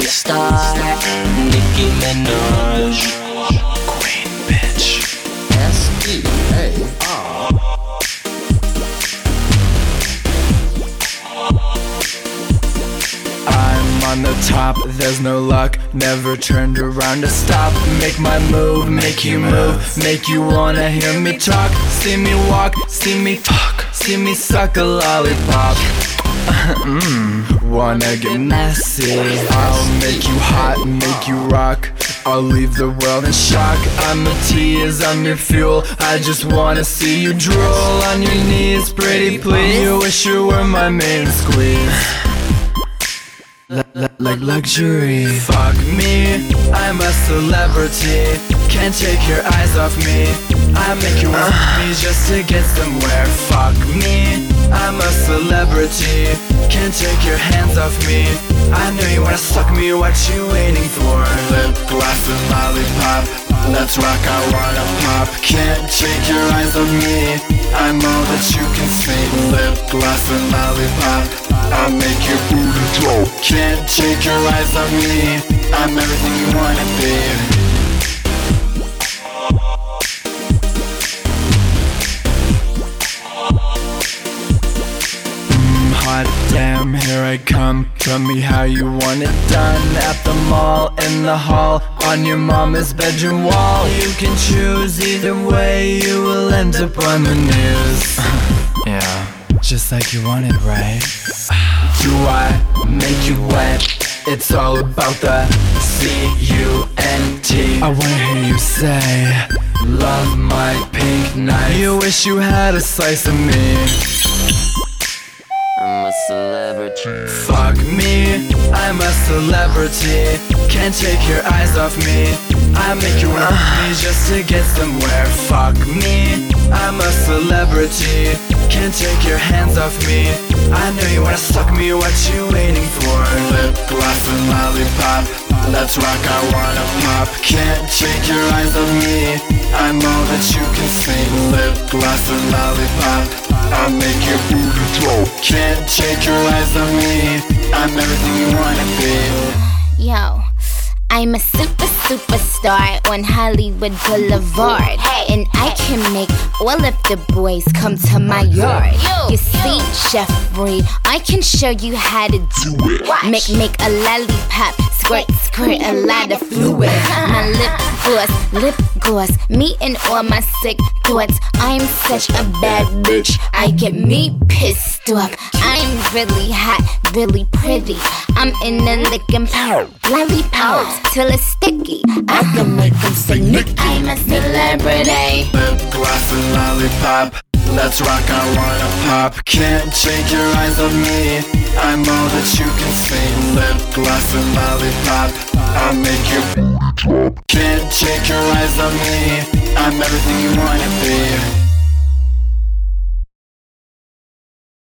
superstar, Nicki Minaj. Queen bitch. S-E-A-R. I'm on the top, there's no luck. Never turned around to stop. Make my move, make you move, make you wanna hear me talk. See me walk, see me talk, see me suck a lollipop. Wanna get messy? I'll make you hot, make you rock. I'll leave the world in shock. I'm a tease, I'm your fuel. I just wanna see you drool on your knees, pretty please. You wish you were my main squeeze. Like luxury. Fuck me, I'm a celebrity. Can't take your eyes off me. I make you want me just to get somewhere. Fuck me, I'm a celebrity. Can't take your hands off me. I know you wanna suck me, what you waiting for? Lip gloss and lollipop, let's rock, I wanna pop. Can't take your eyes off me, I'm all that you can see. Lip gloss and lollipop, I'll make your booty drop. Can't take your eyes off me, I'm everything you wanna be. Hot damn, here I come. Tell me how you want it done. At the mall, in the hall, on your mama's bedroom wall. You can choose either way, you will end up on the news. Yeah, just like you wanted, right? Do I make you wet? It's all about the C-U-N-T. I wanna hear you say, love my pink night. You wish you had a slice of me. I'm a celebrity. Fuck me, I'm a celebrity. Can't take your eyes off me. I make you want me just to get somewhere. Fuck me, I'm a celebrity. Can't take your hands off me. I know you wanna suck me, what you waiting for? Lip gloss and lollipop, let's rock, I wanna pop. Can't take your eyes off me, I'm all that you can see. Lip gloss and lollipop, I'll make your booty drop. Can't take your eyes off me, I'm everything you wanna be. Yo, I'm a superstar on Hollywood Boulevard. And I can make all of the boys come to my yard. You see, Jeffrey, I can show you how to do it. Make a lollipop, squirt a lot of fluid. My lip gloss, me and all my sick thoughts. I'm such a bad bitch, I get me pissed off. I'm really hot, really pretty. I'm in the licking power, lollipops till it's sticky. I can make them say Nick, I'm a celebrity. Lip gloss and lollipop, let's rock, I wanna pop. Can't take your eyes off me, I'm all that you can see. Lip gloss and lollipop, I'll make your booty drop. Can't take your eyes off me, I'm everything you wanna be.